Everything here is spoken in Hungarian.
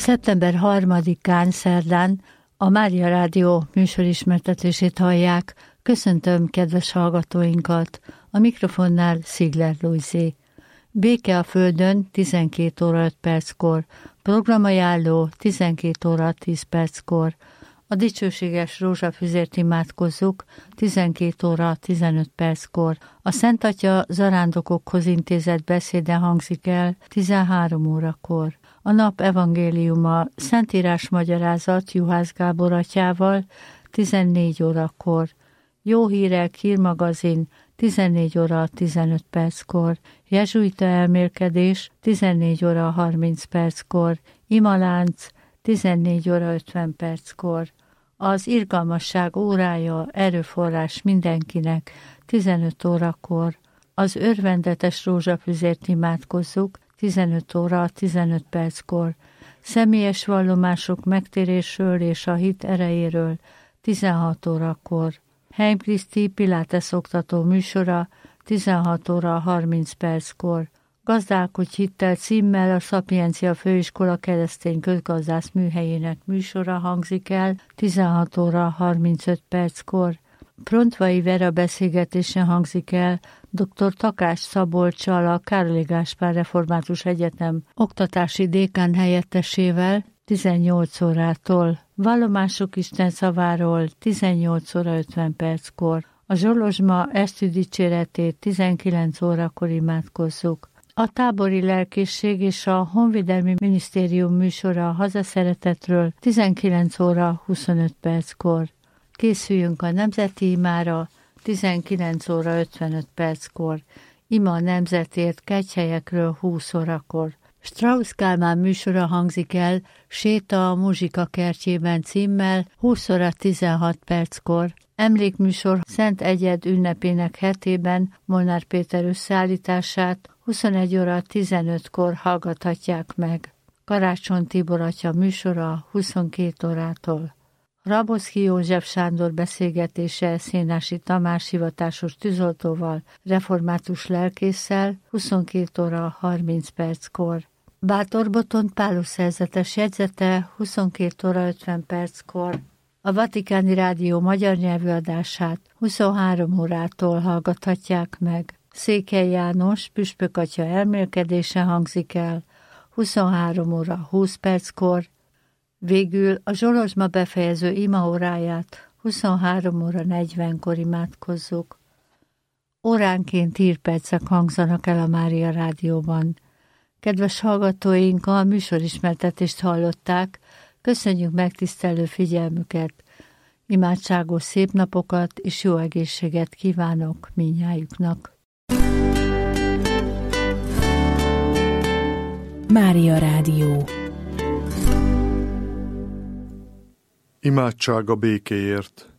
Szeptember 3-án szerdán a Mária Rádió műsorismertetését hallják. Köszöntöm kedves hallgatóinkat! A mikrofonnál Szigler Lujzi. Béke a Földön 12 óra 5 perckor, programajánló 12 óra 10 perckor. A dicsőséges rózsafüzért imádkozzuk 12 óra 15 perckor. A Szent Atya zarándokokhoz intézett beszéde hangzik el 13 órakor. A nap evangéliuma Szentírás magyarázat Juhász Gábor atyával 14 órakor. Jó hírek hírmagazin 14 óra 15 perckor. Jezsuita elmélkedés 14 óra 30 perckor. Imalánc 14 óra 50 perckor. Az irgalmasság órája erőforrás mindenkinek 15 órakor. Az örvendetes rózsafüzért imádkozzuk 15 óra 15 perckor. Személyes vallomások megtérésről és a hit erejéről 16 órakor. Heim Kriszti Pilates oktató műsora 16 óra 30 perckor. Gazdálkodj hittel címmel a Szapiencia Főiskola keresztény közgazdász műhelyének műsora hangzik el 16 óra 35 perckor. Prontvai Vera beszélgetése hangzik el dr. Takás Szabolccsal, a Károli Gáspár Református Egyetem oktatási dékán helyettesével 18 órától. Vallomások Isten szaváról 18 óra 50 perckor. A Zsolozsma esti dicséretét 19 órakor imádkozzuk. A tábori lelkészség és a Honvédelmi Minisztérium műsora a hazaszeretetről 19 óra 25 perckor. Készüljünk a nemzeti imára 19 óra 55 perckor. Ima a nemzetért kegyhelyekről 20 órakor. Strauss Kálmán műsora hangzik el Séta a Muzsika kertjében címmel 20 óra 16 perckor. Emlékműsor Szent Egyed ünnepének hetében Molnár Péter összeállítását 21 óra 15-kor hallgathatják meg. Karácsony Tibor atya műsora 22 órától. Raboszki József Sándor beszélgetése Szénási Tamás hivatásos tűzoltóval, református lelkésszel 22 óra 30 perckor. Bátor Botond Pálus szerzetes jegyzete 22 óra 50 perckor. A Vatikáni Rádió magyar nyelvű adását 23 órától hallgathatják meg. Székely János püspök atya elmélkedése hangzik el 23 óra 20 perckor. Végül a Zsolozsma befejező imaóráját 23 óra 40-kor imádkozzuk. Óránként hírpercek hangzanak el a Mária Rádióban. Kedves hallgatóink, a műsorismertetést hallották, köszönjük megtisztelő figyelmüket, imádságos szép napokat és jó egészséget kívánok mindnyájuknak. Mária Rádió. Imádság a békéért.